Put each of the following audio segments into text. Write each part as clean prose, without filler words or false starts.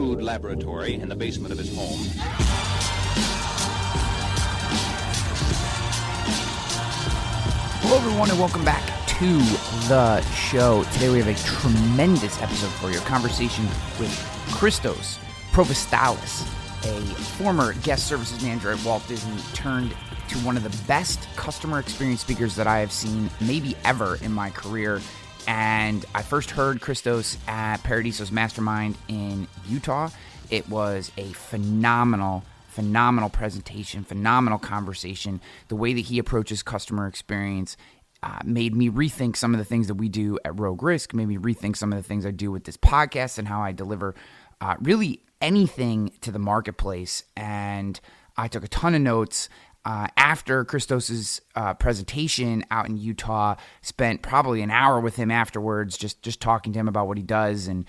crude laboratory in the basement of his home. Hello, everyone, and welcome back to the show. Today we have a tremendous episode for you. A conversation with Christos Provostalis, a former guest services manager at Walt Disney, turned to one of the best customer experience speakers that I have seen maybe ever in my career. And I first heard Christos at Paradiso's Mastermind in Utah. It was a phenomenal presentation, phenomenal conversation. The way that he approaches customer experience made me rethink some of the things that we do at Rogue Risk, made me rethink some of the things I do with this podcast and how I deliver really anything to the marketplace. And I took a ton of notes. After Christos's presentation out in Utah, spent probably an hour with him afterwards, just talking to him about what he does, and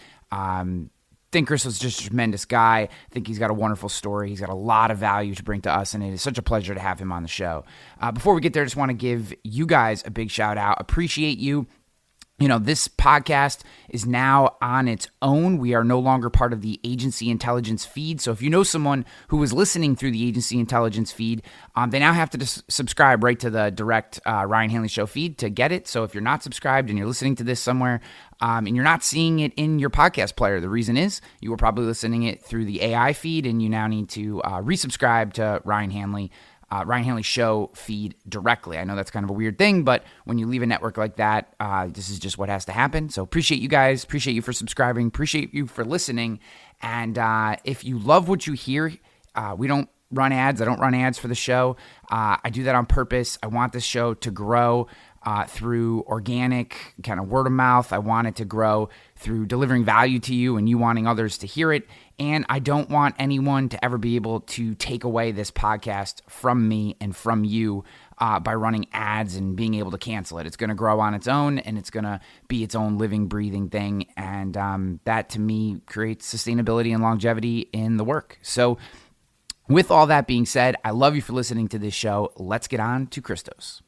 think Christos is just a tremendous guy. I think he's got a wonderful story. He's got a lot of value to bring to us, and it is such a pleasure to have him on the show. Before we get there, I just want to give you guys a big shout out. Appreciate you. You know, this podcast is now on its own. We are no longer part of the Agency Intelligence feed. So if you know someone who was listening through the Agency Intelligence feed, they now have to subscribe right to the direct Ryan Hanley Show feed to get it. So if you're not subscribed and you're listening to this somewhere and you're not seeing it in your podcast player, the reason is you were probably listening it through the AI feed, and you now need to resubscribe to Ryan Hanley Show feed directly. I know that's kind of a weird thing, but when you leave a network like that, this is just what has to happen. So appreciate you guys. Appreciate you for subscribing. Appreciate you for listening. And if you love what you hear, we don't run ads. I don't run ads for the show. I do that on purpose. I want this show to grow through organic kind of word of mouth. I want it to grow through delivering value to you and you wanting others to hear it. And I don't want anyone to ever be able to take away this podcast from me and from you by running ads and being able to cancel it. It's going to grow on its own, and it's going to be its own living, breathing thing. And that, to me, creates sustainability and longevity in the work. So with all that being said, I love you for listening to this show. Let's get on to Christos.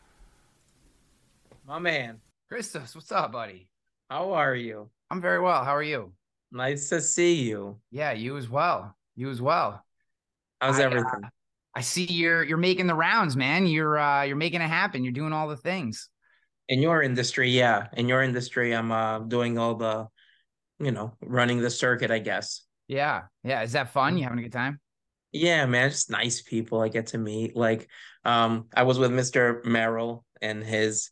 My man. Christos, what's up, buddy? How are you? I'm very well. How are you? Nice to see you. Yeah, you as well. You as well. How's everything? I see you're making the rounds, man. You're making it happen. You're doing all the things. In your industry, yeah. In your industry, I'm doing all the, running the circuit, I guess. Yeah. Yeah. Is that fun? You having a good time? Yeah, man. Just nice people I get to meet. Like, I was with Mr. Merrill and his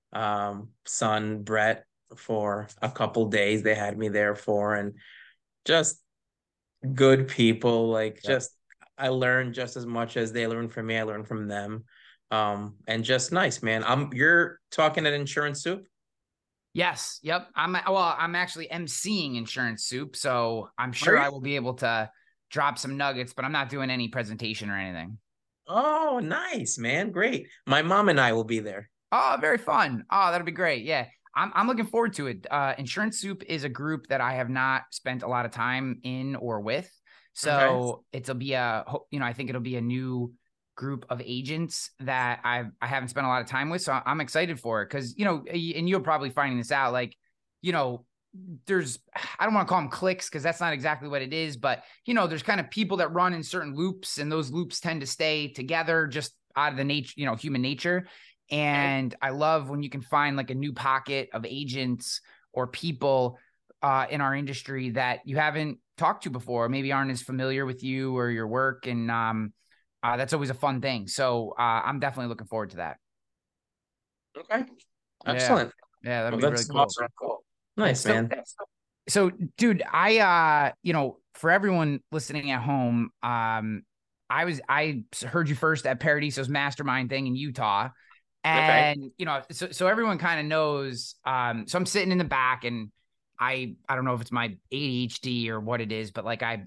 son Brett for a couple days. They had me there and just good people. Like, just I learned just as much as they learned from me. I learned from them, and just nice, man. You're talking at Insurance Soup? Yes. Yep. I'm actually emceeing Insurance Soup, so I'm sure I will be able to drop some nuggets, but I'm not doing any presentation or anything. Oh, nice, man. Great. My mom and I will be there. Oh, very fun. Oh, that'll be great. Yeah. I'm looking forward to it. Insurance Soup is a group that I have not spent a lot of time in or with. So it'll be I think it'll be a new group of agents that I haven't spent a lot of time with. So I'm excited for it because, and you're probably finding this out, like, there's, I don't want to call them cliques because that's not exactly what it is, but, there's kind of people that run in certain loops, and those loops tend to stay together just out of the nature, human nature. And I love when you can find like a new pocket of agents or people in our industry that you haven't talked to before, maybe aren't as familiar with you or your work. And that's always a fun thing. So I'm definitely looking forward to that. Okay. Excellent. Yeah, that'd be really cool. Cool. Nice, man. So dude, I for everyone listening at home, I heard you first at Paradiso's Mastermind thing in Utah. And, so everyone kind of knows, so I'm sitting in the back, and I don't know if it's my ADHD or what it is, but like, I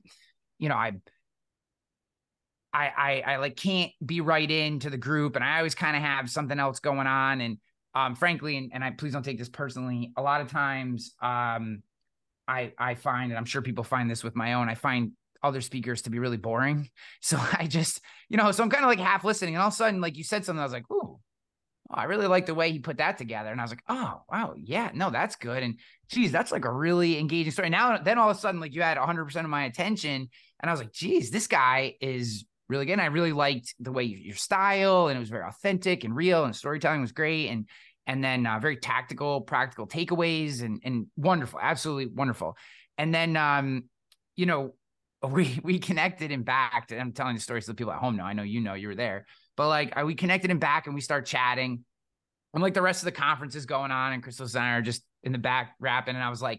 like can't be right into the group, and I always kind of have something else going on. And, frankly, and I, please don't take this personally, a lot of times, I find, and I'm sure people find this with my own, I find other speakers to be really boring. So I just, so I'm kind of like half listening, and all of a sudden, like you said something, I was like, ooh, I really like the way he put that together. And I was like, oh, wow, yeah, no, that's good. And geez, that's like a really engaging story. Now, then all of a sudden, like you had 100% of my attention. And I was like, geez, this guy is really good. And I really liked the way your style, and it was very authentic and real, and storytelling was great. And then very tactical, practical takeaways, and wonderful, absolutely wonderful. And then, you know, we connected and backed. And I'm telling the stories to the people at home now. I know you were there. But like we connected him back and we start chatting. And like the rest of the conference is going on, and Christos and I are just in the back rapping. And I was like,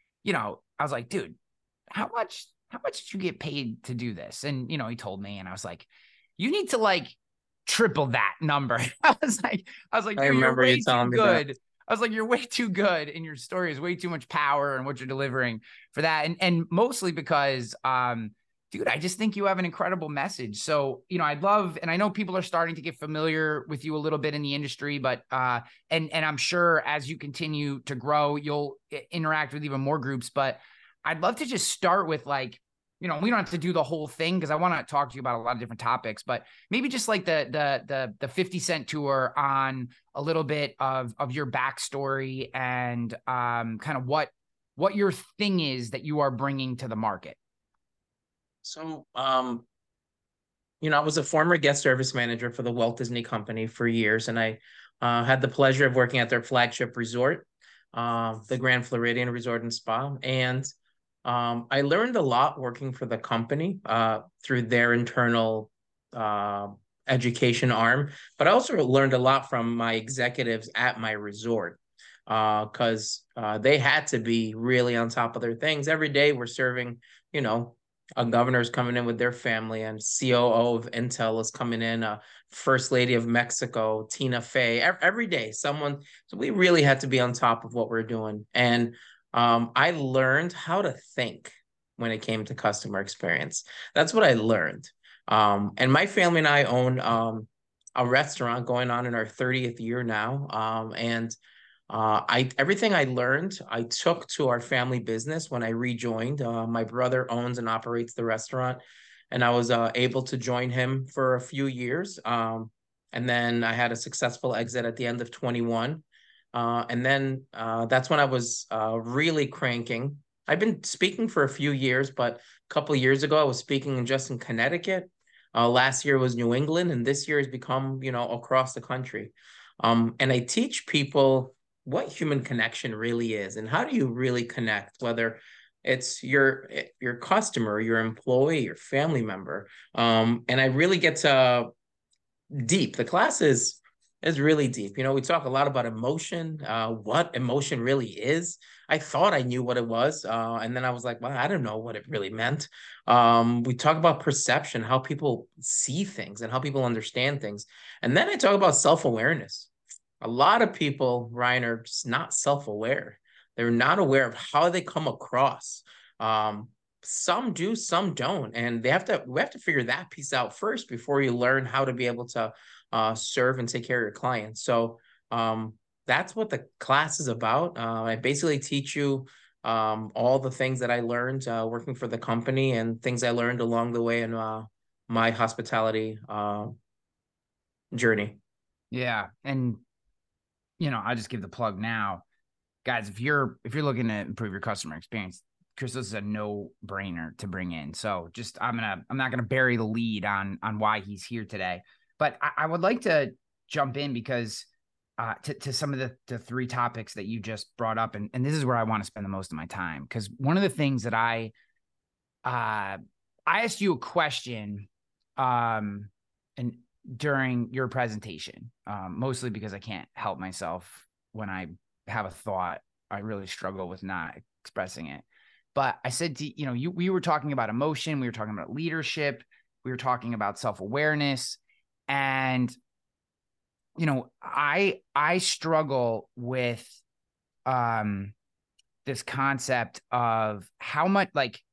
dude, how much did you get paid to do this? And, he told me, and I was like, you need to like triple that number. I was like, I remember you telling me that. I was like, you're way too good, and your story is way too much power and what you're delivering for that. And mostly because, dude, I just think you have an incredible message. So, I'd love, and I know people are starting to get familiar with you a little bit in the industry, but, and I'm sure as you continue to grow, you'll interact with even more groups, but I'd love to just start with like, we don't have to do the whole thing because I want to talk to you about a lot of different topics, but maybe just like the 50 Cent tour on a little bit of your backstory and, kind of what your thing is that you are bringing to the market. So, I was a former guest service manager for the Walt Disney Company for years, and I had the pleasure of working at their flagship resort, the Grand Floridian Resort and Spa. And I learned a lot working for the company through their internal education arm, but I also learned a lot from my executives at my resort because they had to be really on top of their things. Every day we're serving, a governor's coming in with their family, and COO of Intel is coming in, First Lady of Mexico, Tina Fey, every day someone. So we really had to be on top of what we're doing. And I learned how to think when it came to customer experience. That's what I learned. And my family and I own a restaurant going on in our 30th year now. And everything I learned, I took to our family business when I rejoined. My brother owns and operates the restaurant, and I was able to join him for a few years. And then I had a successful exit at the end of 21. And then that's when I was really cranking. I've been speaking for a few years, but a couple of years ago, I was speaking just in Connecticut. Last year was New England, and this year has become, across the country. And I teach people what human connection really is and how do you really connect, whether it's your customer, your employee, your family member. And I really get to deep. The class is really deep. We talk a lot about emotion, what emotion really is. I thought I knew what it was. And then I was like, well, I don't know what it really meant. We talk about perception, how people see things and how people understand things. And then I talk about self-awareness. A lot of people, Ryan, are just not self-aware. They're not aware of how they come across. Some do, some don't. And we have to figure that piece out first before you learn how to be able to serve and take care of your clients. So that's what the class is about. I basically teach you all the things that I learned working for the company and things I learned along the way in my hospitality journey. Yeah. And, I'll just give the plug now. Guys, if you're looking to improve your customer experience, Christos is a no-brainer to bring in. So just I'm not gonna bury the lead on why he's here today. But I would like to jump in because to some of the three topics that you just brought up, and this is where I want to spend the most of my time. Because one of the things that I asked you a question and during your presentation, mostly because I can't help myself when I have a thought. I really struggle with not expressing it. But I said to we were talking about emotion, we were talking about leadership, we were talking about self-awareness, and I struggle with this concept of how much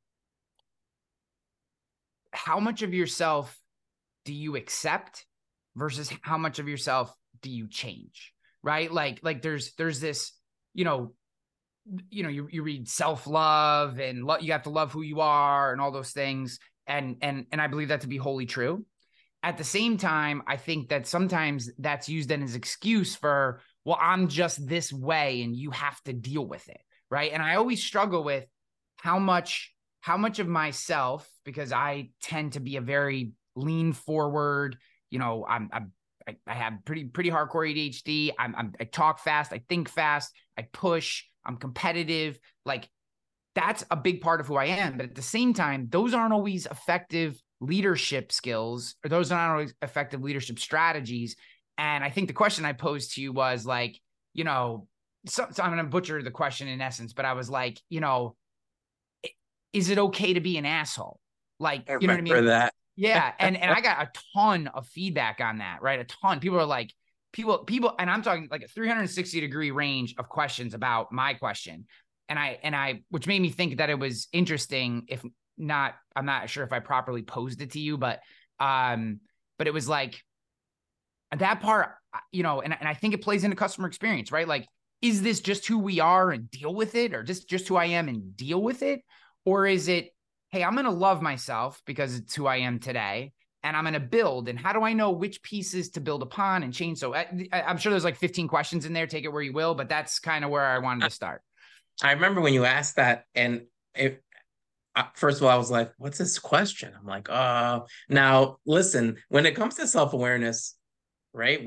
of yourself do you accept versus how much of yourself do you change, right? Like there's this, you read self-love and you have to love who you are and all those things. And I believe that to be wholly true. at the same time, I think that sometimes that's used then as excuse for, well, I'm just this way and you have to deal with it. Right. And I always struggle with how much of myself, because I tend to be a very lean forward, I have pretty hardcore ADHD. I talk fast. I think fast. I push. I'm competitive. Like, that's a big part of who I am. But at the same time, those aren't always effective leadership skills, or those aren't always effective leadership strategies. And I think the question I posed to you was like, so I'm going to butcher the question in essence, but I was like, is it okay to be an asshole? Like, I you know what I remember mean? that. Yeah. And I got a ton of feedback on that, right? A ton. People are like, people, and I'm talking like a 360-degree range of questions about my question. And I, which made me think that it was interesting. If not, I'm not sure if I properly posed it to you, but it was like that part, and I think it plays into customer experience, right? Like, is this just who we are and deal with it, or just who I am and deal with it? Or is it, hey, I'm going to love myself because it's who I am today, and I'm going to build. And how do I know which pieces to build upon and change? So I'm sure there's like 15 questions in there. Take it where you will, but that's kind of where I wanted to start. I remember when you asked that, and first of all, I was like, what's this question? I'm like, now listen, when it comes to self-awareness, right?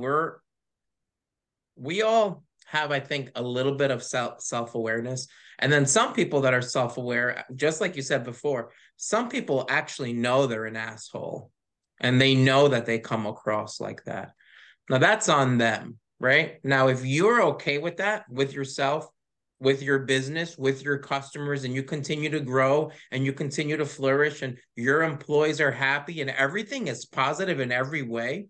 We all have, I think, a little bit of self-awareness. And then some people that are self-aware, just like you said before, some people actually know they're an asshole and they know that they come across like that. Now that's on them, right? Now, if you're okay with that, with yourself, with your business, with your customers, and you continue to grow and you continue to flourish and your employees are happy and everything is positive in every way,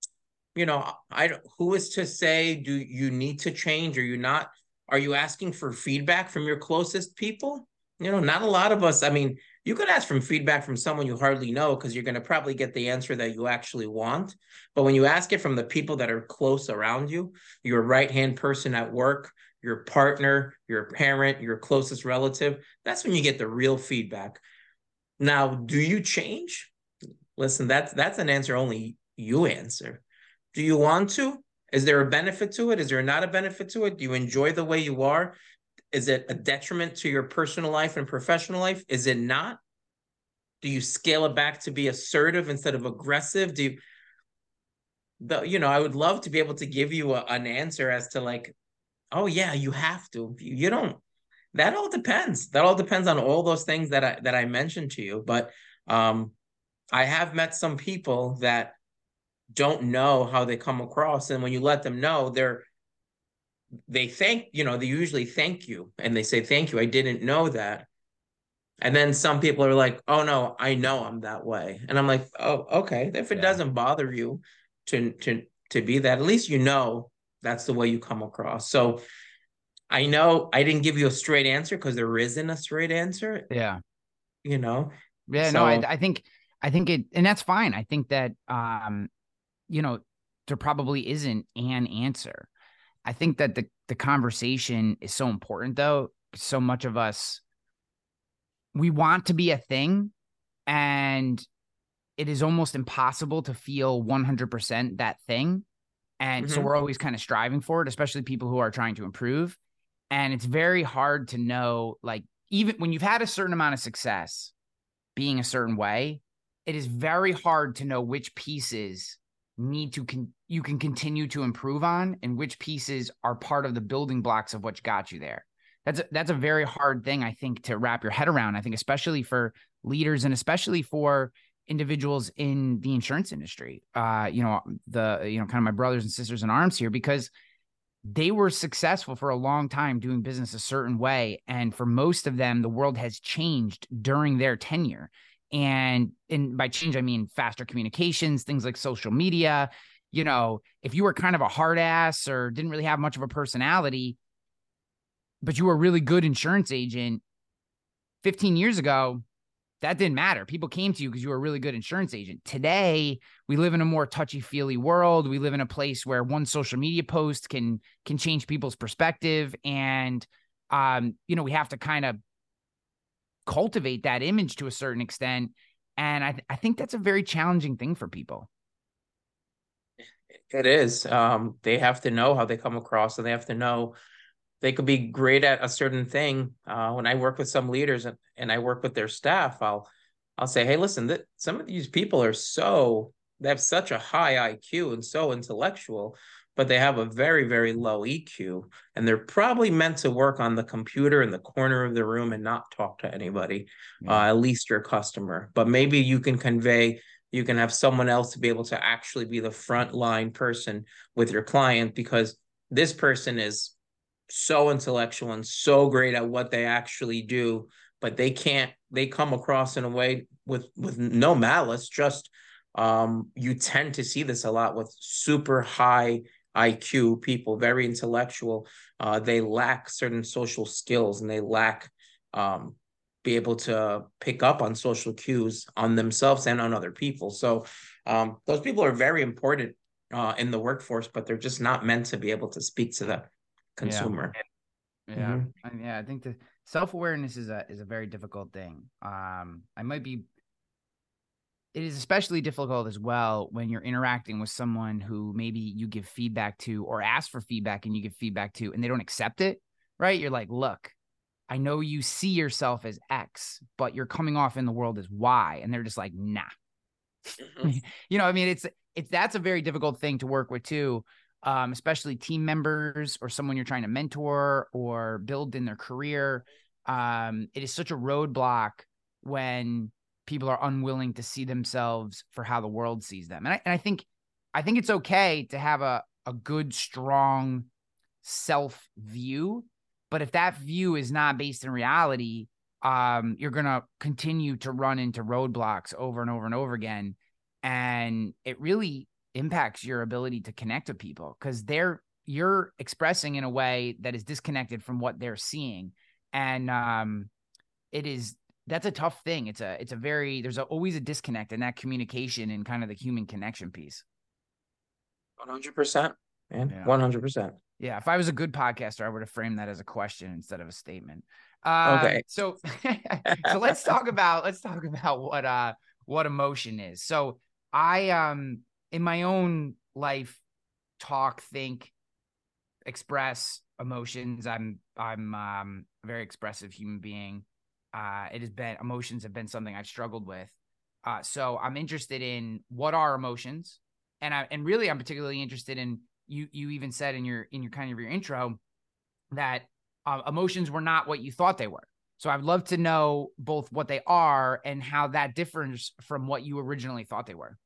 who is to say, do you need to change? Or you not? Are you asking for feedback from your closest people? Not a lot of us. I mean, you could ask for feedback from someone you hardly know because you're going to probably get the answer that you actually want. But when you ask it from the people that are close around you, your right-hand person at work, your partner, your parent, your closest relative, that's when you get the real feedback. Now, do you change? Listen, that's an answer only you answer. Do you want to? Is there a benefit to it? Is there not a benefit to it? Do you enjoy the way you are? Is it a detriment to your personal life and professional life? Is it not? Do you scale it back to be assertive instead of aggressive? I would love to be able to give you an answer as to like, oh yeah, you have to. You don't. That all depends. That all depends on all those things that I mentioned to you. But I have met some people that don't know how they come across, and when you let them know, they usually thank you and they say, thank you, I didn't know that. And then some people are like, oh no, I know I'm that way. And I'm like, oh, okay, if it doesn't bother you to be that, at least that's the way you come across. So I know I didn't give you a straight answer because there isn't a straight answer. Yeah. Yeah, so, no, I think it, and that's fine. I think that there probably isn't an answer. I think that the conversation is so important, though. So much of us, we want to be a thing, and it is almost impossible to feel 100% that thing. And so we're always kind of striving for it, especially people who are trying to improve. And it's very hard to know, like, even when you've had a certain amount of success being a certain way, it is very hard to know which pieces you can continue to improve on and which pieces are part of the building blocks of what got you there. That's a very hard thing, I think, to wrap your head around. I think especially for leaders and especially for individuals in the insurance industry, kind of my brothers and sisters in arms here, because they were successful for a long time doing business a certain way. And for most of them, the world has changed during their tenure. And by change, I mean faster communications, things like social media. If you were kind of a hard ass or didn't really have much of a personality, but you were a really good insurance agent 15 years ago, that didn't matter. People came to you because you were a really good insurance agent. Today, we live in a more touchy-feely world. We live in a place where one social media post can change people's perspective. And, we have to kind of cultivate that image to a certain extent. And I think that's a very challenging thing for people. It is. They have to know how they come across, and they have to know they could be great at a certain thing. When I work with some leaders and I work with their staff, I'll say, hey, listen, some of these people they have such a high IQ and so intellectual, but they have a very, very low EQ. And they're probably meant to work on the computer in the corner of the room and not talk to anybody, at least your customer. But maybe you can have someone else to be able to actually be the frontline person with your client, because this person is so intellectual and so great at what they actually do, but they come across in a way with no malice, just you tend to see this a lot with super high IQ people, very intellectual. They lack certain social skills, and they lack be able to pick up on social cues on themselves and on other people. So those people are very important in the workforce, but they're just not meant to be able to speak to the consumer. Yeah. I think the self-awareness is a very difficult thing. It is especially difficult as well when you're interacting with someone who maybe you give feedback to or ask for feedback and you give feedback to, and they don't accept it, right? You're like, look, I know you see yourself as X, but you're coming off in the world as Y. And they're just like, nah. You know, I mean, that's a very difficult thing to work with too. Especially team members or someone you're trying to mentor or build in their career. It is such a roadblock when people are unwilling to see themselves for how the world sees them. And I think it's okay to have a good, strong self view, but if that view is not based in reality, you're going to continue to run into roadblocks over and over and over again. And it really impacts your ability to connect with people because you're expressing in a way that is disconnected from what they're seeing. And that's a tough thing. There's always a disconnect in that communication and kind of the human connection piece. 100%, man. 100%. Yeah. If I was a good podcaster, I would have framed that as a question instead of a statement. Okay. So let's talk about what emotion is. So I, in my own life, talk, think, express emotions. I'm a very expressive human being. Emotions have been something I've struggled with. So I'm interested in what are emotions, and really I'm particularly interested in you even said in your kind of your intro that emotions were not what you thought they were. So I'd love to know both what they are and how that differs from what you originally thought they were.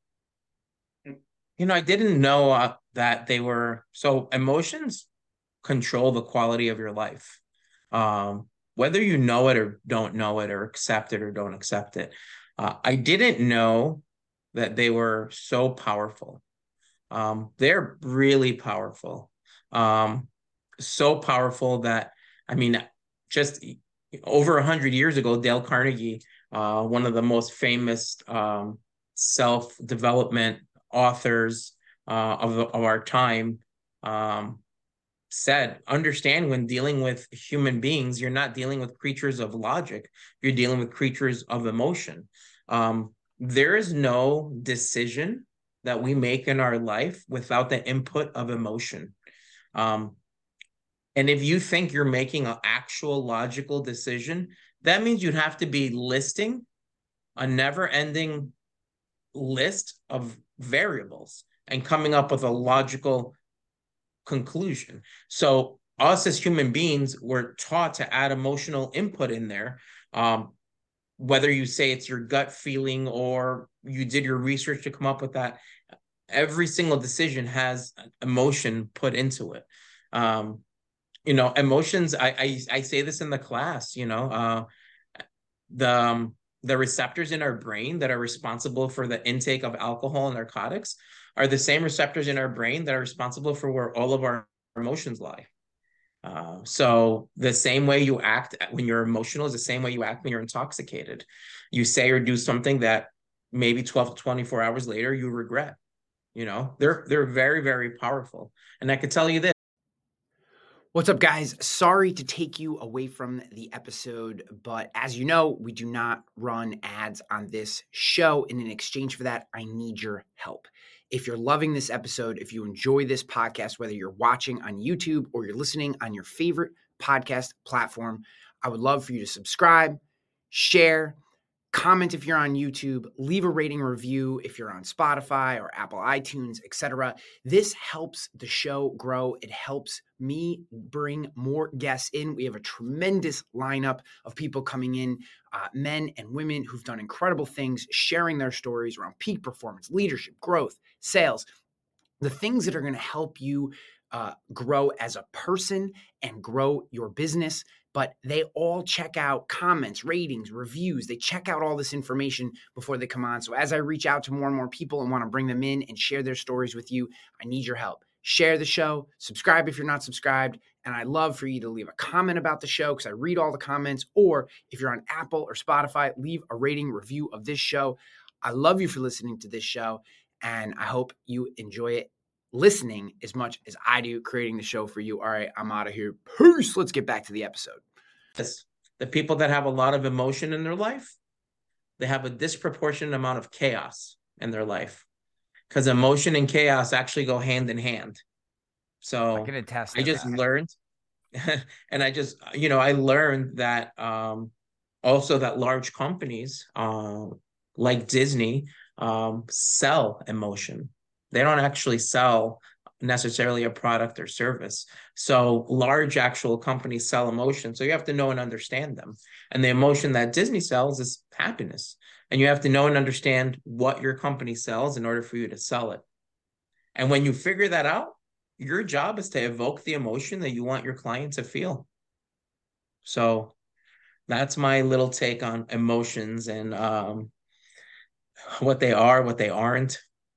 You know, I didn't know that they were. So emotions control the quality of your life. Whether you know it or don't know it or accept it or don't accept it. I didn't know that they were so powerful. They're really powerful. So powerful that, I mean, just over 100 years ago, Dale Carnegie, one of the most famous self-development authors of our time, said, understand when dealing with human beings, you're not dealing with creatures of logic, you're dealing with creatures of emotion. There is no decision that we make in our life without the input of emotion. And if you think you're making an actual logical decision, that means you'd have to be listing a never-ending list of variables and coming up with a logical conclusion. So us as human beings, we're taught to add emotional input in there. Whether you say it's your gut feeling or you did your research to come up with that, every single decision has emotion put into it. You know, emotions, I say this in the class, you know, the receptors in our brain that are responsible for the intake of alcohol and narcotics are the same receptors in our brain that are responsible for where all of our emotions lie. So the same way you act when you're emotional is the same way you act when you're intoxicated. You say or do something that maybe 12 to 24 hours later you regret. You know, they're very, very powerful. And I could tell you this. What's up, guys? Sorry to take you away from the episode, but as you know, we do not run ads on this show. And in exchange for that, I need your help. If you're loving this episode, if you enjoy this podcast, whether you're watching on YouTube or you're listening on your favorite podcast platform, I would love for you to subscribe, share, comment if you're on YouTube, leave a rating review if you're on Spotify or Apple iTunes, etc. This helps the show grow. It helps me bring more guests in. We have a tremendous lineup of people coming in, men and women who've done incredible things, sharing their stories around peak performance, leadership, growth, sales, the things that are going to help you grow as a person and grow your business. But they all check out comments, ratings, reviews. They check out all this information before they come on. So as I reach out to more and more people and want to bring them in and share their stories with you, I need your help. Share the show, subscribe if you're not subscribed, and I'd love for you to leave a comment about the show because I read all the comments, or if you're on Apple or Spotify, leave a rating review of this show. I love you for listening to this show, and I hope you enjoy it listening as much as I do creating the show for you. All right, I'm out of here. Peace. Let's get back to the episode. Yes. The people that have a lot of emotion in their life, they have a disproportionate amount of chaos in their life, because emotion and chaos actually go hand in hand. So I can attest. I just learned, and I learned that also that large companies like Disney sell emotion. They don't actually sell necessarily a product or service. So large actual companies sell emotion. So you have to know and understand them. And the emotion that Disney sells is happiness. And you have to know and understand what your company sells in order for you to sell it. And when you figure that out, your job is to evoke the emotion that you want your client to feel. So that's my little take on emotions and what they are, what they aren't.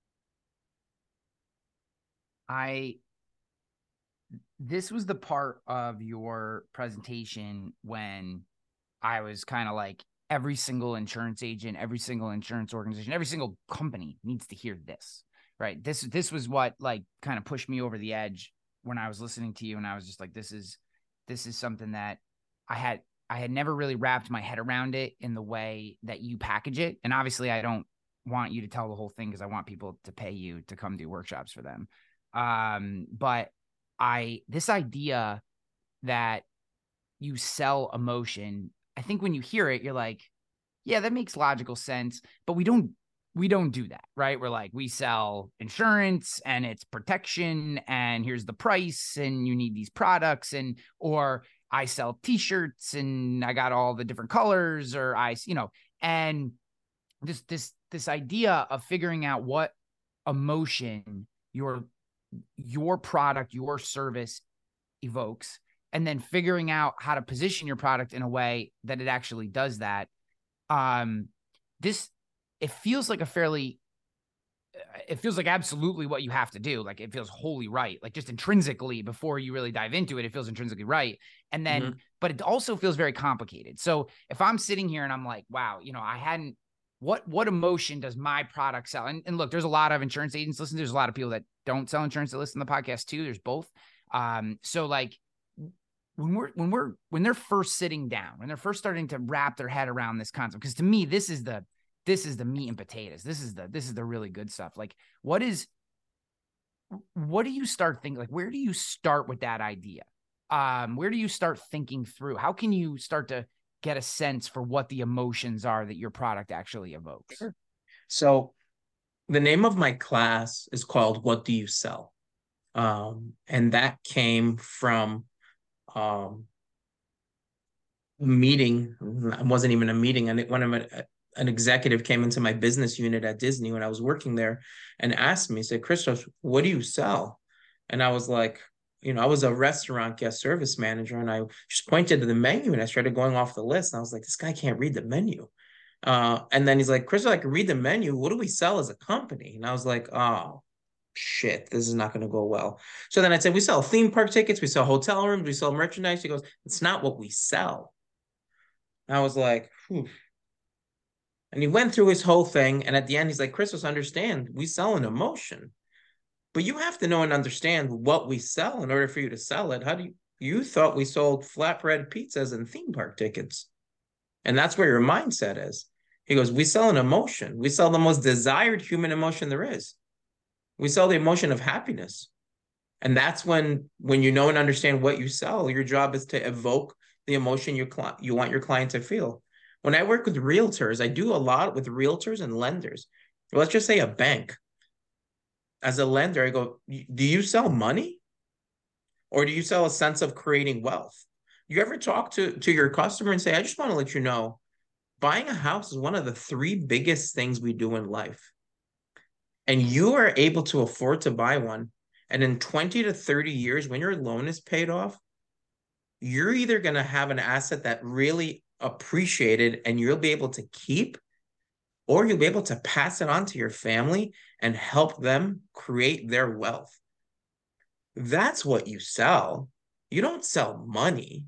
This was the part of your presentation when I was kind of like, every single insurance agent, every single insurance organization, every single company needs to hear this, right? This was what like kind of pushed me over the edge when I was listening to you. And I was just like, this is something that I had never really wrapped my head around it in the way that you package it. And obviously I don't want you to tell the whole thing because I want people to pay you to come do workshops for them. But this idea that you sell emotion, I think when you hear it, you're like, yeah, that makes logical sense, but we don't do that, right? We're like, we sell insurance and it's protection and here's the price and you need these products, or I sell t-shirts and I got all the different colors, or and this idea of figuring out what emotion your product, your service evokes, and then figuring out how to position your product in a way that it actually does that. It feels like absolutely what you have to do. Like it feels wholly right. Like just intrinsically, before you really dive into it, it feels intrinsically right. And then, but it also feels very complicated. So if I'm sitting here and I'm like, wow, what emotion does my product sell? And look, there's a lot of insurance agents listening. There's a lot of people that don't sell insurance that listen to the podcast too. There's both. So like when they're first sitting down, when they're first starting to wrap their head around this concept, because to me, this is the meat and potatoes. This is the really good stuff. Like what do you start thinking? Like, where do you start with that idea? Where do you start thinking through? How can you start to get a sense for what the emotions are that your product actually evokes? Sure. So the name of my class is called What Do You Sell? And that came from a meeting. It wasn't even a meeting. And an executive came into my business unit at Disney when I was working there and asked me, said, Christos, what do you sell? And I was like, I was a restaurant guest service manager, and I just pointed to the menu and I started going off the list. And I was like, this guy can't read the menu. And then he's like, Christos, I can read the menu. What do we sell as a company? And I was like, oh, shit, this is not going to go well. So then I said, we sell theme park tickets, we sell hotel rooms, we sell merchandise. He goes, it's not what we sell. And I was like, whew. And he went through his whole thing. And at the end, he's like, Christos, understand, we sell an emotion. But you have to know and understand what we sell in order for you to sell it. How do you thought we sold flatbread pizzas and theme park tickets? And that's where your mindset is. He goes, we sell an emotion. We sell the most desired human emotion there is. We sell the emotion of happiness. And that's when you know and understand what you sell, your job is to evoke the emotion you want your client to feel. When I work with realtors, I do a lot with realtors and lenders. Let's just say a bank. As a lender, I go, do you sell money or do you sell a sense of creating wealth? You ever talk to your customer and say, I just want to let you know, buying a house is one of the three biggest things we do in life. And you are able to afford to buy one. And in 20 to 30 years, when your loan is paid off, you're either going to have an asset that really appreciated and you'll be able to keep, or you'll be able to pass it on to your family and help them create their wealth. That's what you sell. You don't sell money.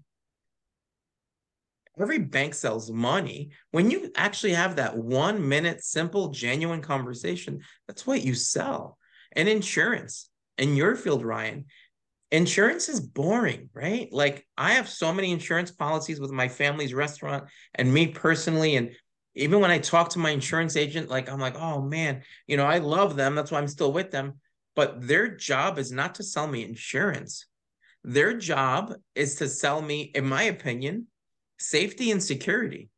Every bank sells money. When you actually have that 1 minute, simple, genuine conversation, that's what you sell. And insurance, in your field, Ryan, insurance is boring, right? Like I have so many insurance policies with my family's restaurant and me personally. And even when I talk to my insurance agent, like I'm like, oh man, I love them. That's why I'm still with them. But their job is not to sell me insurance. Their job is to sell me, in my opinion, safety and security.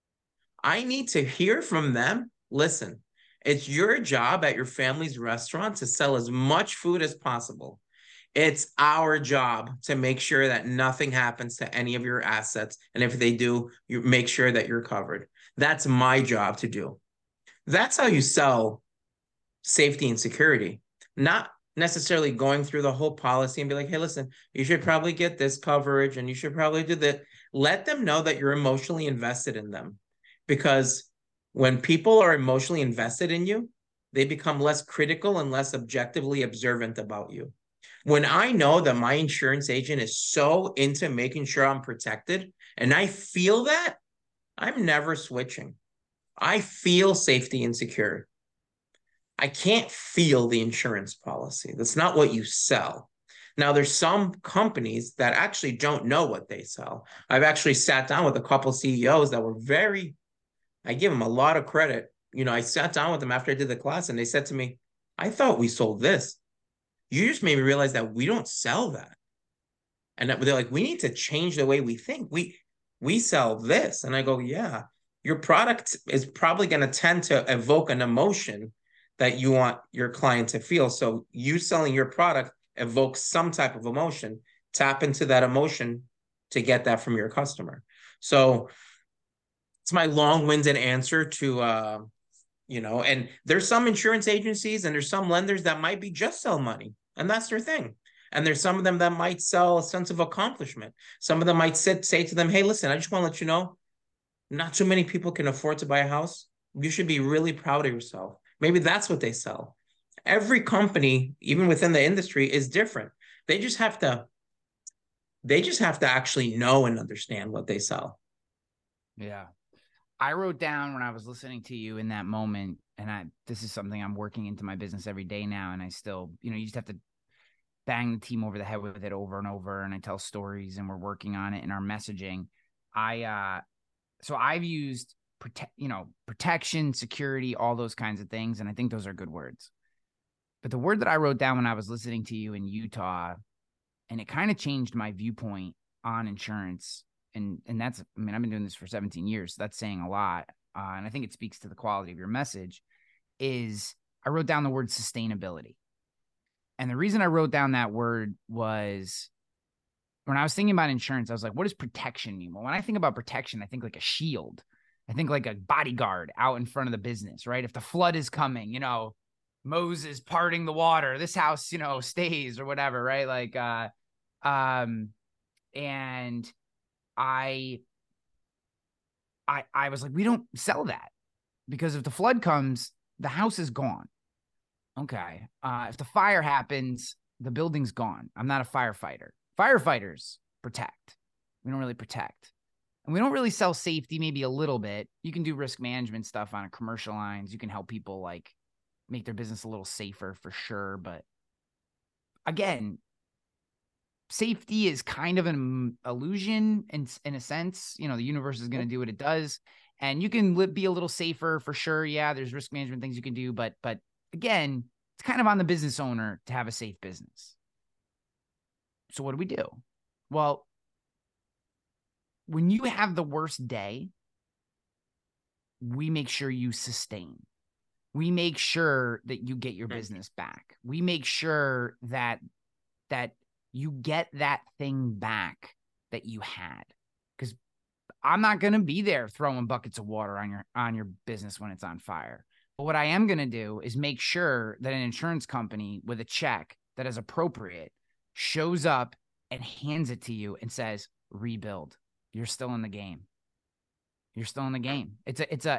I need to hear from them. Listen, it's your job at your family's restaurant to sell as much food as possible. It's our job to make sure that nothing happens to any of your assets. And if they do, you make sure that you're covered. That's my job to do. That's how you sell safety and security, not necessarily going through the whole policy and be like, hey, listen, you should probably get this coverage and you should probably do that. Let them know that you're emotionally invested in them, because when people are emotionally invested in you, they become less critical and less objectively observant about you. When I know that my insurance agent is so into making sure I'm protected and I feel that, I'm never switching. I feel safety and secure. I can't feel the insurance policy. That's not what you sell. Now, there's some companies that actually don't know what they sell. I've actually sat down with a couple of CEOs that were I give them a lot of credit. I sat down with them after I did the class and they said to me, I thought we sold this. You just made me realize that we don't sell that. And they're like, we need to change the way we think. We sell this. And I go, yeah, your product is probably going to tend to evoke an emotion that you want your client to feel. So you selling your product evokes some type of emotion. Tap into that emotion to get that from your customer. So it's my long-winded answer to, and there's some insurance agencies and there's some lenders that might be just sell money, and that's their thing. And there's some of them that might sell a sense of accomplishment. Some of them might say to them, hey, listen, I just want to let you know, not too many people can afford to buy a house. You should be really proud of yourself. Maybe that's what they sell. Every company, even within the industry, is different. They just have to actually know and understand what they sell. Yeah. I wrote down when I was listening to you in that moment, and this is something I'm working into my business every day now. And I still, you just have to bang the team over the head with it over and over. And I tell stories and we're working on it in our messaging. So I've used protection, security, all those kinds of things. And I think those are good words. But the word that I wrote down when I was listening to you in Utah, and it kind of changed my viewpoint on insurance. And that's, I've been doing this for 17 years. So that's saying a lot. And I think it speaks to the quality of your message. Is I wrote down the word sustainability. And the reason I wrote down that word was when I was thinking about insurance, I was like, what does protection mean? Well, when I think about protection, I think like a shield. I think like a bodyguard out in front of the business, right? If the flood is coming, Moses parting the water, this house, stays or whatever, right? Like, and I was like, we don't sell that, because if the flood comes, the house is gone. Okay. If the fire happens, the building's gone. I'm not a firefighter. Firefighters protect. We don't really protect. And we don't really sell safety, maybe a little bit. You can do risk management stuff on commercial lines. You can help people like make their business a little safer for sure. But again, safety is kind of an illusion in a sense. The universe is going to do what it does. And you can be a little safer for sure. Yeah, there's risk management things you can do. But again, it's kind of on the business owner to have a safe business. So what do we do? Well, when you have the worst day, we make sure you sustain. We make sure that you get your business back. We make sure that you get that thing back that you had. Because I'm not going to be there throwing buckets of water on your business when it's on fire. But what I am going to do is make sure that an insurance company with a check that is appropriate shows up and hands it to you and says, rebuild. You're still in the game. You're still in the game. It's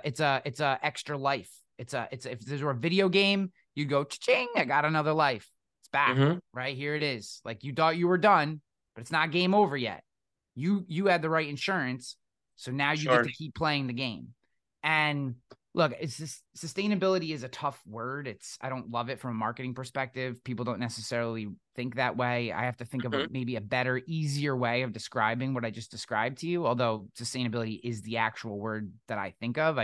a extra life. If there's a video game, you go, cha-ching, I got another life. It's back, right? Here it is. Like, you thought you were done, but it's not game over yet. You had the right insurance, so now you get to keep playing the game. And look, it's just, sustainability is a tough word. I don't love it from a marketing perspective. People don't necessarily think that way. I have to think of maybe a better, easier way of describing what I just described to you. Although sustainability is the actual word that I think of.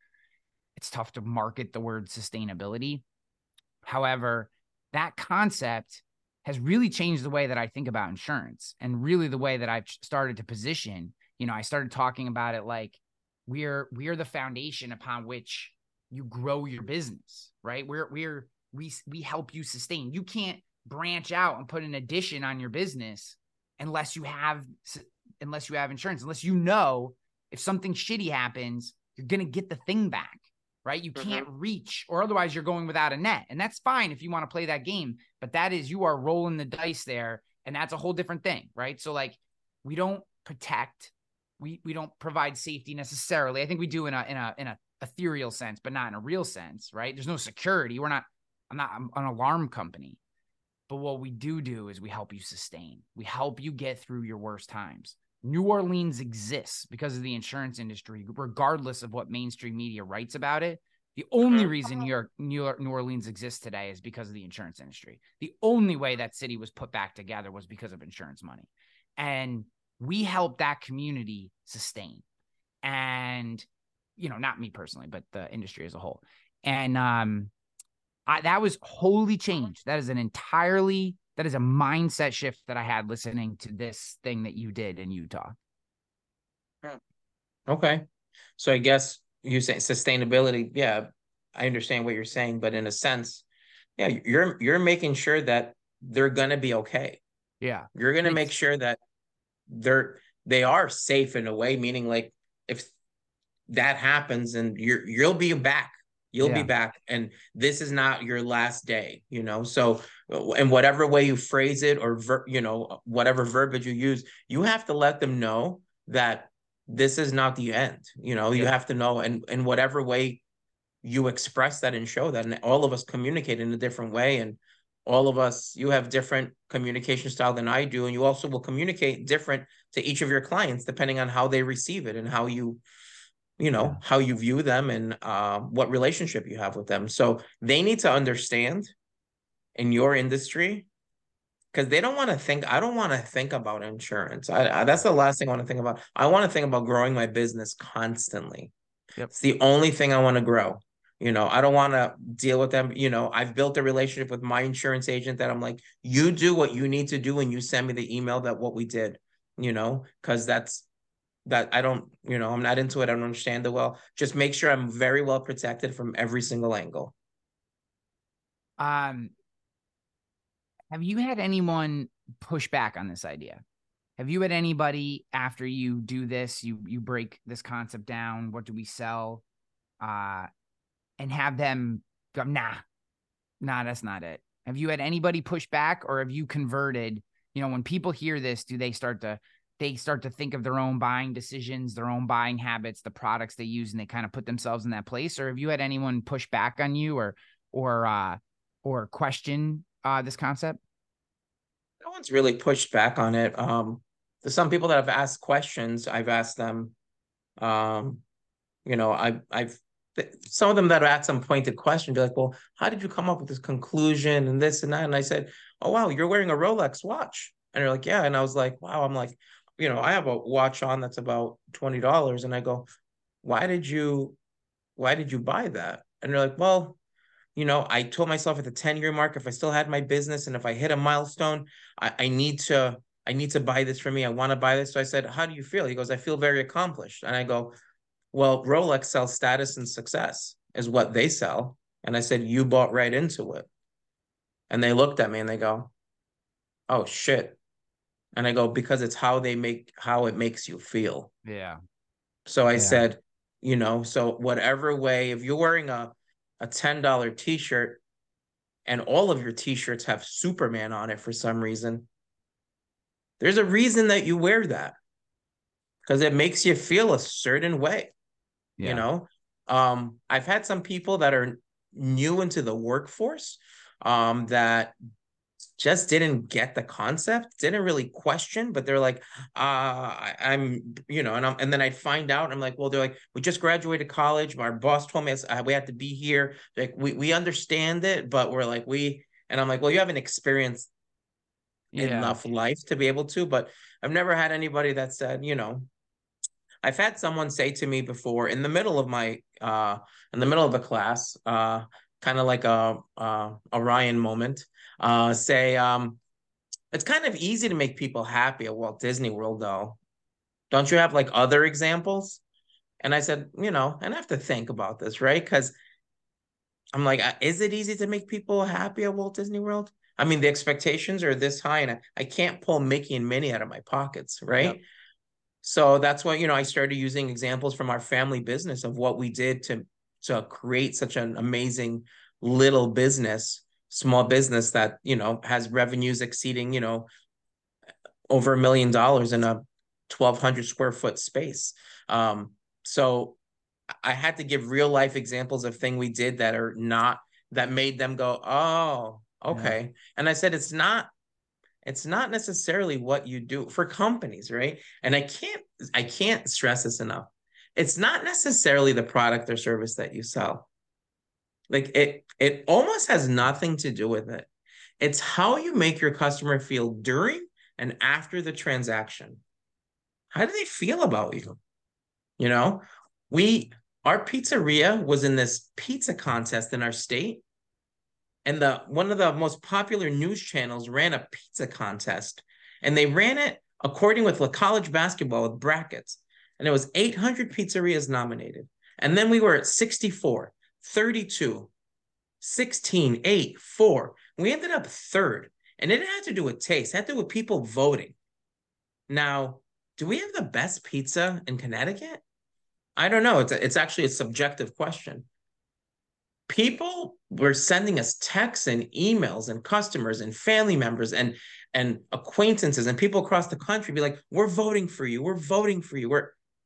It's tough to market the word sustainability. However, that concept has really changed the way that I think about insurance, and really the way that I've started to position. I started talking about it like we're the foundation upon which you grow your business, right? We help you sustain. You can't branch out and put an addition on your business unless you have insurance, unless if something shitty happens, you're going to get the thing back. Right? You can't reach, or otherwise you're going without a net. And that's fine if you want to play that game, but you are rolling the dice there. And that's a whole different thing. Right? So like, we don't protect, we don't provide safety necessarily. I think we do in a ethereal sense, but not in a real sense. Right? There's no security. I'm not an alarm company, but what we do is we help you sustain. We help you get through your worst times. New Orleans exists because of the insurance industry, regardless of what mainstream media writes about it. The only reason New Orleans exists today is because of the insurance industry. The only way that city was put back together was because of insurance money. And we help that community sustain. And, not me personally, but the industry as a whole. And that was wholly changed. That is a mindset shift that I had listening to this thing that you did in Utah. Okay. So I guess you say sustainability. Yeah, I understand what you're saying, but in a sense, yeah, you're making sure that they're going to be okay. Yeah. You're going to make sure that they are safe in a way, meaning like if that happens and you'll be back. You'll be back, and this is not your last day, So in whatever way you phrase it, or, whatever verbiage you use, you have to let them know that this is not the end. You have to know, and in whatever way you express that and show that, and all of us communicate in a different way. And all of us, you have different communication style than I do. And you also will communicate different to each of your clients, depending on how they receive it and how you how you view them and what relationship you have with them. So they need to understand in your industry, because they don't want to think, I don't want to think about insurance. That's the last thing I want to think about. I want to think about growing my business constantly. Yep. It's the only thing I want to grow. I don't want to deal with them. I've built a relationship with my insurance agent that I'm like, you do what you need to do and you send me the email that what we did, because that I don't, I'm not into it. I don't understand it well. Just make sure I'm very well protected from every single angle. Have you had anyone push back on this idea? Have you had anybody after you do this, you break this concept down, what do we sell? And have them go, nah, that's not it. Have you had anybody push back, or have you converted, when people hear this, do they start to think of their own buying decisions, their own buying habits, the products they use, and they kind of put themselves in that place? Or have you had anyone push back on you or question this concept? No one's really pushed back on it. There's some people that have asked questions. I've asked them, I've some of them that are at some pointed question, be like, well, how did you come up with this conclusion and this and that? And I said, oh, wow, you're wearing a Rolex watch. And they're like, yeah. And I was like, wow, I'm like, I have a watch on that's about $20. And I go, why did you buy that? And they're like, well, I told myself at the 10-year mark, if I still had my business and if I hit a milestone, I need to buy this for me. I want to buy this. So I said, how do you feel? He goes, I feel very accomplished. And I go, well, Rolex sells status and success is what they sell. And I said, you bought right into it. And they looked at me and they go, oh shit. And I go, because it's how it makes you feel. Yeah. So I said, so whatever way, if you're wearing a $10 t-shirt and all of your t-shirts have Superman on it for some reason, there's a reason that you wear that, because it makes you feel a certain way. I've had some people that are new into the workforce that just didn't get the concept, didn't really question, but they're like, and then I'd find out, I'm like, well, they're like, we just graduated college. My boss told me we had to be here. Like, we understand it, but and I'm like, well, you haven't experienced enough life to be able to, but I've never had anybody that said, I've had someone say to me before in the middle of a class, kind of like a Ryan moment, say, it's kind of easy to make people happy at Walt Disney World, though. Don't you have like other examples? And I said, and I have to think about this, right? Because I'm like, is it easy to make people happy at Walt Disney World? I mean, the expectations are this high, and I can't pull Mickey and Minnie out of my pockets, right? Yep. So that's why, I started using examples from our family business of what we did to create such an amazing little business, small business that, has revenues exceeding, over $1 million in a 1,200 square foot space. So I had to give real life examples of things we did that made them go, oh, okay. Yeah. And I said, it's not necessarily what you do for companies, right? And I can't stress this enough. It's not necessarily the product or service that you sell. Like it almost has nothing to do with it. It's how you make your customer feel during and after the transaction. How do they feel about you? Our pizzeria was in this pizza contest in our state. And one of the most popular news channels ran a pizza contest, and they ran it according with college basketball with brackets. And it was 800 pizzerias nominated. And then we were at 64, 32, 16, 8, 4. We ended up third. And it had to do with taste. It had to do with people voting. Now, do we have the best pizza in Connecticut? I don't know. It's actually a subjective question. People were sending us texts and emails, and customers and family members and acquaintances and people across the country be like, we're voting for you. We're voting for you.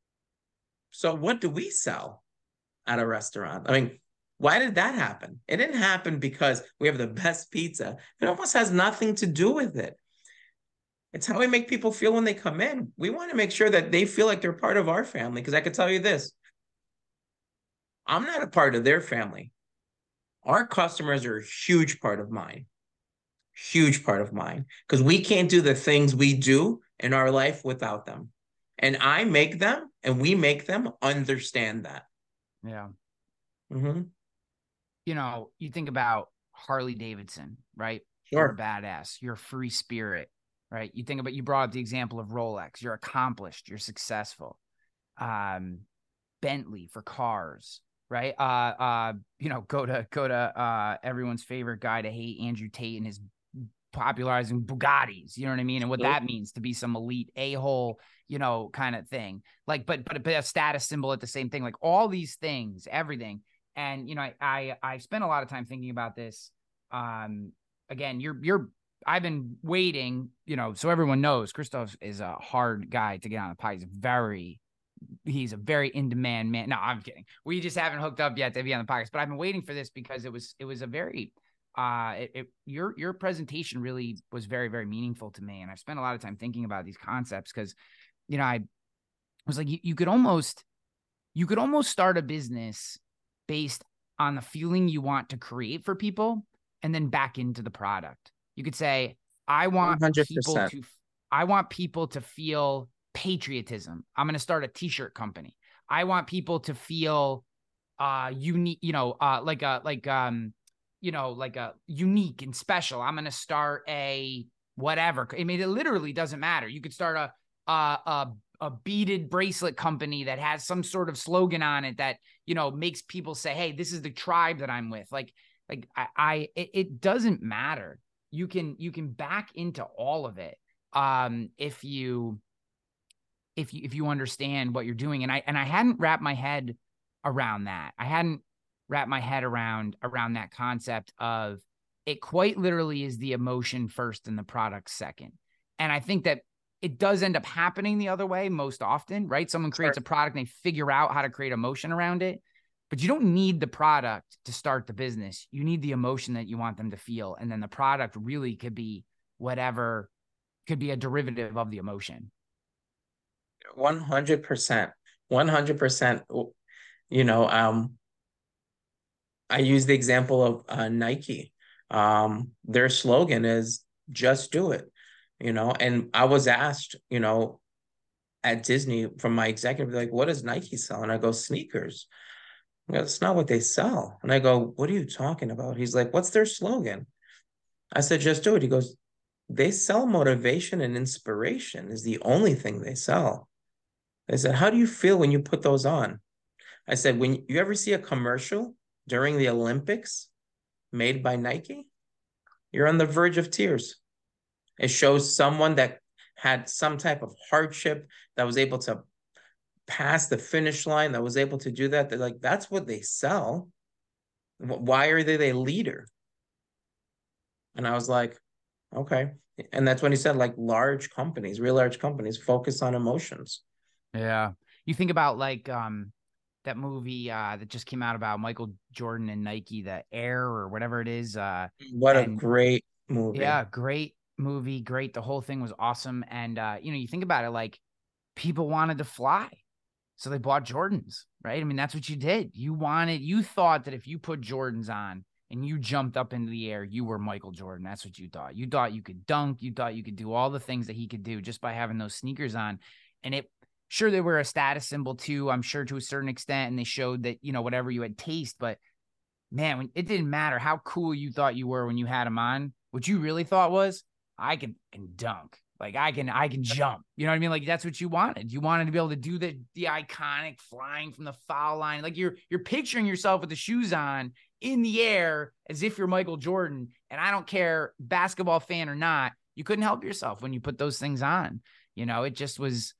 So what do we sell at a restaurant? I mean, why did that happen? It didn't happen because we have the best pizza. It almost has nothing to do with it. It's how we make people feel when they come in. We want to make sure that they feel like they're part of our family. Because I can tell you this, I'm not a part of their family. Our customers are a huge part of mine. Huge part of mine. Because we can't do the things we do in our life without them. And I make them, and we make them understand that. Yeah. Mm-hmm. You think about Harley Davidson, right? Sure. You're a badass. You're a free spirit, right? You brought up the example of Rolex. You're accomplished. You're successful. Bentley for cars, right? Go to everyone's favorite guy to hate, Andrew Tate, and his popularizing Bugattis. You know what I mean? And what that means to be some elite a-hole, kind of thing. Like, but a status symbol at the same thing. Like all these things, everything. And I spent a lot of time thinking about this. Again, I've been waiting, so everyone knows Christos is a hard guy to get on the podcast. He's a very in-demand man. No, I'm kidding. We just haven't hooked up yet to be on the podcast, but I've been waiting for this because it was a very, your presentation really was very, very meaningful to me. And I've spent a lot of time thinking about these concepts because, I was like, you could almost start a business based on the feeling you want to create for people and then back into the product. You could say, I want 100%. people to feel patriotism. I'm going to start a t-shirt company. I want people to feel unique, like a unique and special. I'm going to start a whatever. I mean, it literally doesn't matter. You could start a beaded bracelet company that has some sort of slogan on it that, makes people say, hey, this is the tribe that I'm with. It doesn't matter. You can back into all of it. If you understand what you're doing. And I hadn't wrapped my head around that. I hadn't wrapped my head around that concept of it quite literally is the emotion first and the product second. And I think that it does end up happening the other way most often, right? Someone creates a product and they figure out how to create emotion around it, but you don't need the product to start the business. You need the emotion that you want them to feel. And then the product really could be whatever, could be a derivative of the emotion. 100%. 100%. I use the example of Nike. Their slogan is just do it, and I was asked, at Disney from my executive, like, what does Nike sell? And I go, sneakers. That's not what they sell. And I go, what are you talking about? He's like, what's their slogan? I said, just do it. He goes, they sell motivation and inspiration is the only thing they sell. I said, how do you feel when you put those on? I said, when you ever see a commercial during the Olympics made by Nike, you're on the verge of tears. It shows someone that had some type of hardship, that was able to pass the finish line, that was able to do that. They're like, that's what they sell. Why are they the leader? And I was like, okay. And that's when he said, like, large companies, real large companies focus on emotions. Yeah. You think about that movie that just came out about Michael Jordan and Nike, the Air or whatever it is. What a great movie. Yeah, great movie. Great. The whole thing was awesome. And, you think about it, like, people wanted to fly. So they bought Jordans, right? I mean, that's what you did. You thought that if you put Jordans on and you jumped up into the air, you were Michael Jordan. That's what you thought. You thought you could dunk. You thought you could do all the things that he could do just by having those sneakers on. And sure, they were a status symbol too, I'm sure, to a certain extent. And they showed that, whatever you had taste, but man, it didn't matter how cool you thought you were when you had them on. What you really thought was, I can dunk. Like, I can jump. You know what I mean? Like, that's what you wanted. You wanted to be able to do the iconic flying from the foul line. Like, you're picturing yourself with the shoes on in the air as if you're Michael Jordan. And I don't care, basketball fan or not, you couldn't help yourself when you put those things on. It just was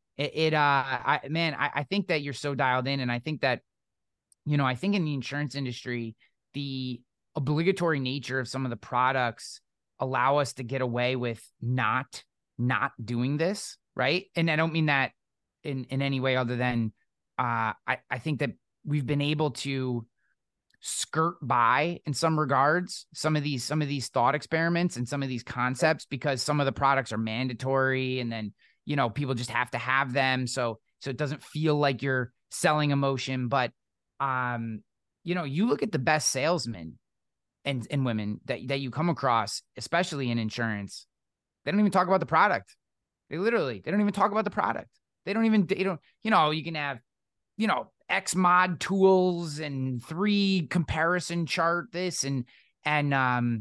I think that you're so dialed in. And I think that, I think in the insurance industry, the obligatory nature of some of the products allow us to get away with not doing this, right? And I don't mean that in any way other than I think that we've been able to skirt by in some regards some of these thought experiments and some of these concepts, because some of the products are mandatory, and then people just have to have them, so it doesn't feel like you're selling emotion. But you look at the best salesmen and women that you come across, especially in insurance, they don't even talk about the product. They don't even talk about the product. They don't, you can have, X mod tools and 3 comparison chart this and I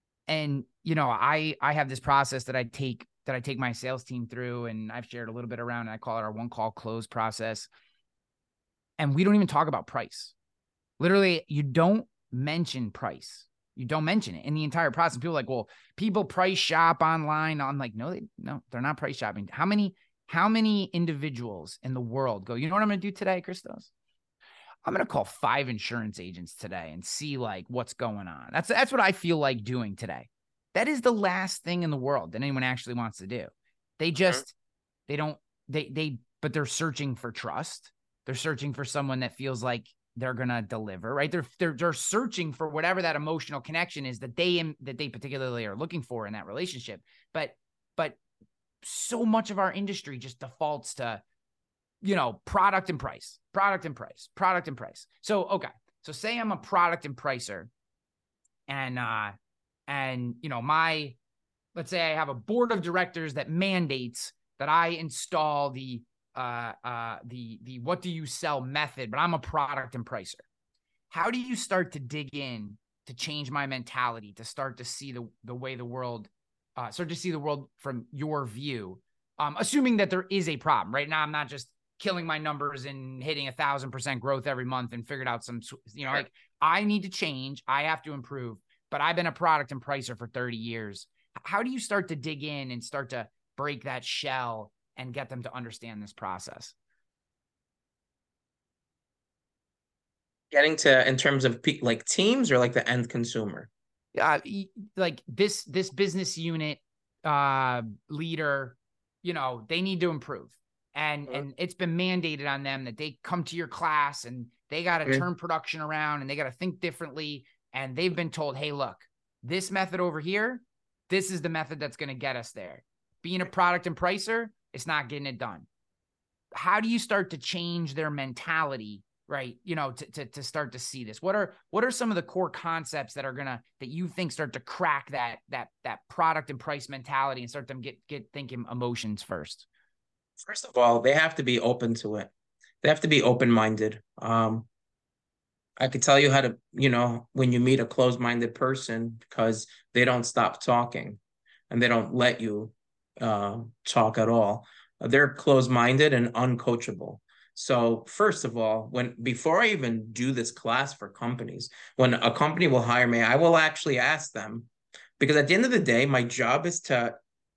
have this process that I take my sales team through, and I've shared a little bit around, and I call it our 1 call close process. And we don't even talk about price. Literally, you don't mention price. You don't mention it in the entire process. People are like, well, people price shop online. I'm like, no, they're not price shopping. How many individuals in the world go, you know what I'm going to do today, Christos? I'm going to call 5 insurance agents today and see like what's going on. That's what I feel like doing today. That is the last thing in the world that anyone actually wants to do. But they're searching for trust. They're searching for someone that feels like they're going to deliver, right? They're searching for whatever that emotional connection is that they particularly are looking for in that relationship. But so much of our industry just defaults to, product and price. So, okay. So say I'm a product and pricer, and let's say I have a board of directors that mandates that I install the what do you sell method, but I'm a product and pricer. How do you start to dig in to change my mentality, to start to see the way the world, start to see the world from your view, assuming that there is a problem. Right now, I'm not just killing my numbers and hitting 1,000% growth every month and figured out some, like I need to change. I have to improve, but I've been a product and pricer for 30 years. How do you start to dig in and start to break that shell and get them to understand this process? Getting to, in terms of like teams or like the end consumer? Like this business unit leader, they need to improve. And it's been mandated on them that they come to your class and they got to turn production around and they got to think differently. And they've been told, hey, look, this method over here, this is the method that's going to get us there. Being a product and pricer, it's not getting it done. How do you start to change their mentality, right? To start to see this? What are some of the core concepts that you think start to crack that product and price mentality and start them get thinking emotions first? First of all, they have to be open to it. They have to be open-minded. I could tell you how to, when you meet a closed-minded person, because they don't stop talking and they don't let you talk at all. They're closed-minded and uncoachable. So first of all, before I even do this class for companies, when a company will hire me, I will actually ask them, because at the end of the day, my job is to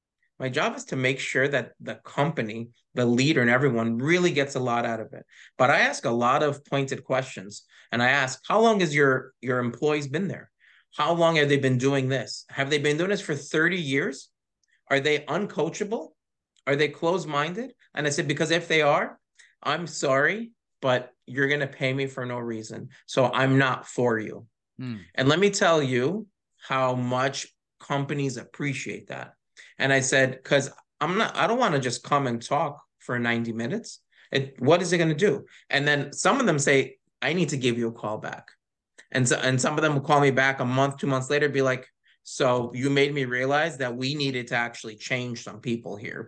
make sure that the company, the leader, and everyone really gets a lot out of it. But I ask a lot of pointed questions. And I ask, how long has your employees been there? How long have they been doing this? Have they been doing this for 30 years? Are they uncoachable? Are they closed-minded? And I said, because if they are, I'm sorry, but you're going to pay me for no reason. So I'm not for you. And let me tell you how much companies appreciate that. And I said, because I don't want to just come and talk for 90 minutes. What is it going to do? And then some of them say, I need to give you a call back. And some of them will call me back a month, 2 months later, be like, so you made me realize that we needed to actually change some people here.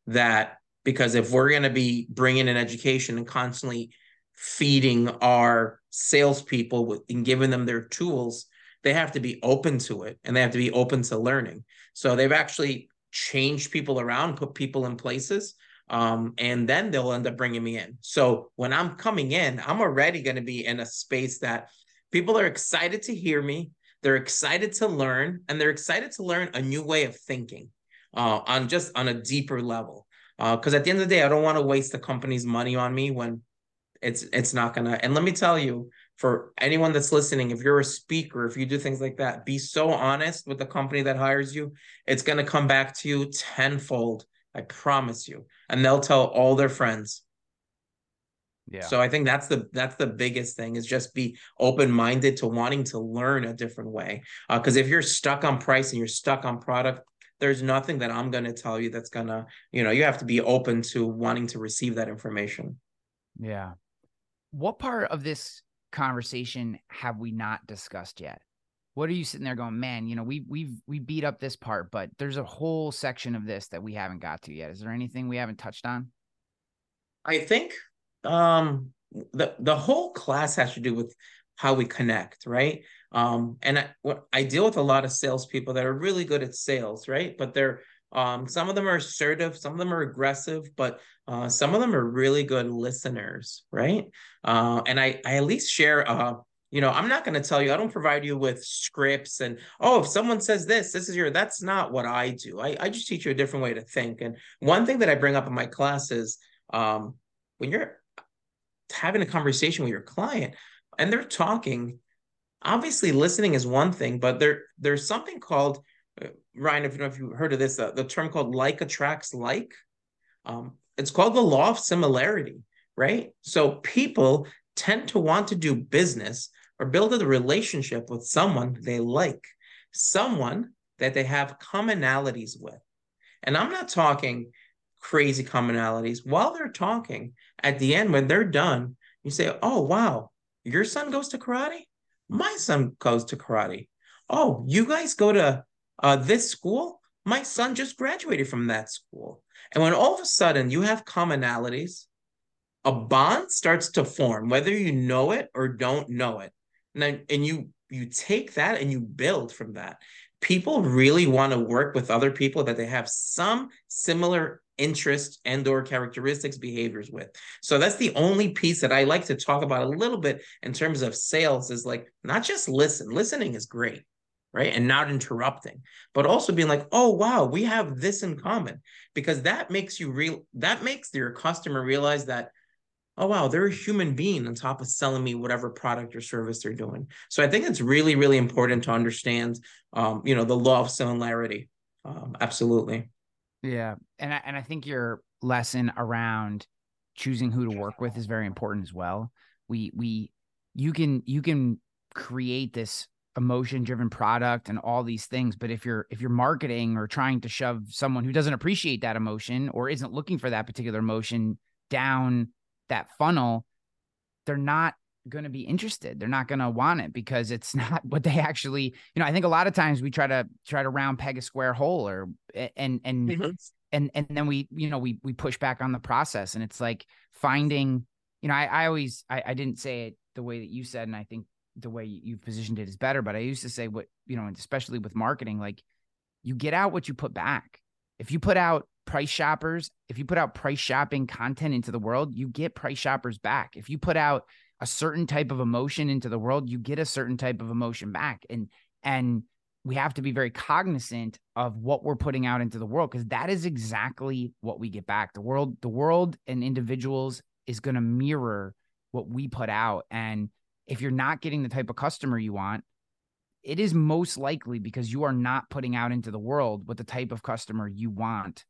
Because if we're going to be bringing in education and constantly feeding our salespeople and giving them their tools, they have to be open to it and they have to be open to learning. So they've actually changed people around, put people in places, and then they'll end up bringing me in. So when I'm coming in, I'm already going to be in a space that people are excited to hear me. They're excited to learn, and they're excited to learn a new way of thinking on a deeper level. Because at the end of the day, I don't want to waste the company's money on me when it's not gonna. And let me tell you, for anyone that's listening, if you're a speaker, if you do things like that, be so honest with the company that hires you. It's gonna come back to you tenfold. I promise you. And they'll tell all their friends. Yeah. So I think that's the biggest thing, is just be open-minded to wanting to learn a different way. Because if you're stuck on price and you're stuck on product, there's nothing that I'm going to tell you that's going to, you have to be open to wanting to receive that information. Yeah. What part of this conversation have we not discussed yet? What are you sitting there going, man, we beat up this part, but there's a whole section of this that we haven't got to yet. Is there anything we haven't touched on? I think the whole class has to do with how we connect, right? And I deal with a lot of salespeople that are really good at sales, right? But they're some of them are assertive, some of them are aggressive, but some of them are really good listeners, right? And I at least share, I'm not going to tell you, I don't provide you with scripts and, if someone says this is that's not what I do. I just teach you a different way to think. And one thing that I bring up in my class is when you're having a conversation with your client and they're talking, obviously listening is one thing, but there's something called, Ryan, if you've heard of this, the term called like attracts like. It's called the law of similarity, right? So people tend to want to do business or build a relationship with someone they like, someone that they have commonalities with. And I'm not talking crazy commonalities. While they're talking, at the end, when they're done, you say, oh, wow, your son goes to karate? My son goes to karate. Oh, you guys go to this school? My son just graduated from that school. And when all of a sudden you have commonalities, a bond starts to form, whether you know it or don't know it. And you take that and you build from that. People really want to work with other people that they have some similar interest and or characteristics, behaviors with. So that's the only piece that I like to talk about a little bit in terms of sales, is like, not just listening is great, right? And not interrupting, but also being like, oh wow, we have this in common, because that makes your customer realize that, oh wow, they're a human being on top of selling me whatever product or service they're doing. So I think it's really, really important to understand, the law of similarity. Absolutely. Yeah. And I think your lesson around choosing who to work with is very important as well. You can create this emotion driven product and all these things, but if you're marketing or trying to shove someone who doesn't appreciate that emotion or isn't looking for that particular emotion down that funnel, they're not going to be interested. They're not going to want it because it's not what they actually, I think a lot of times we try to round peg a square hole, or and then we push back on the process. And it's like finding, I didn't say it the way that you said, and I think the way you positioned it is better, but I used to say what, especially with marketing, like, you get out what you put back. If you put out price shopping content into the world, you get price shoppers back. If you put out a certain type of emotion into the world, you get a certain type of emotion back. And we have to be very cognizant of what we're putting out into the world, because that is exactly what we get back. The world and individuals is going to mirror what we put out. And if you're not getting the type of customer you want, it is most likely because you are not putting out into the world what the type of customer you wants.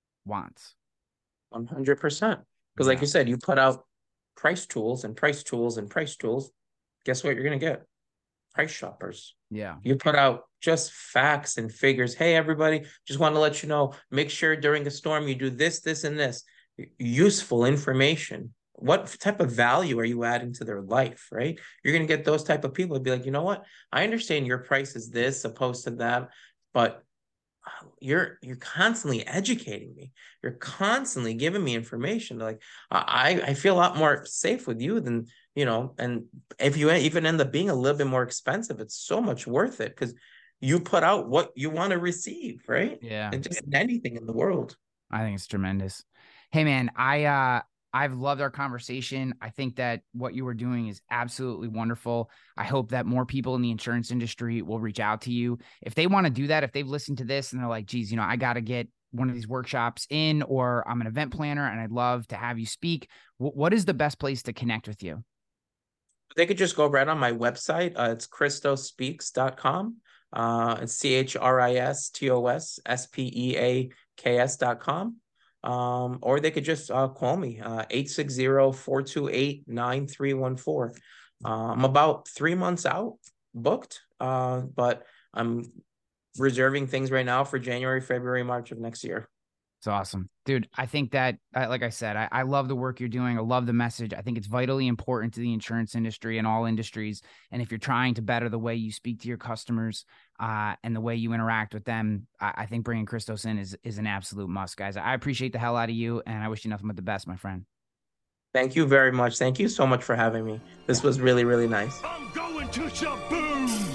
100%. Because like you said, you put out price tools and price tools and price tools. Guess what you're going to get? Price shoppers. Yeah. You put out just facts and figures. Hey, everybody, just want to let you know, make sure during a storm you do this, this, and this. Useful information. What type of value are you adding to their life, right? You're going to get those type of people to be like, you know what? I understand your price is this opposed to that, but you're constantly educating me. You're constantly giving me information. Like, I feel a lot more safe with you than, and if you even end up being a little bit more expensive, it's so much worth it because you put out what you want to receive, right? Yeah. And just anything in the world. I think it's tremendous. Hey man, I've loved our conversation. I think that what you were doing is absolutely wonderful. I hope that more people in the insurance industry will reach out to you. If they want to do that, if they've listened to this and they're like, geez, I got to get one of these workshops in, or I'm an event planner and I'd love to have you speak. What is the best place to connect with you? They could just go right on my website. It's christosspeaks.com. It's CHRISTOSSPEAKS.com. Or they could just call me, 860-428-9314. I'm about 3 months out booked, but I'm reserving things right now for January, February, March of next year. It's awesome, dude. I think that, like I said, I love the work you're doing. I love the message. I think it's vitally important to the insurance industry and all industries. And if you're trying to better the way you speak to your customers and the way you interact with them, I think bringing Christos in is an absolute must, guys. I appreciate the hell out of you, and I wish you nothing but the best, my friend. Thank you very much. Thank you so much for having me. This was really, really nice. I'm going to Shaboom!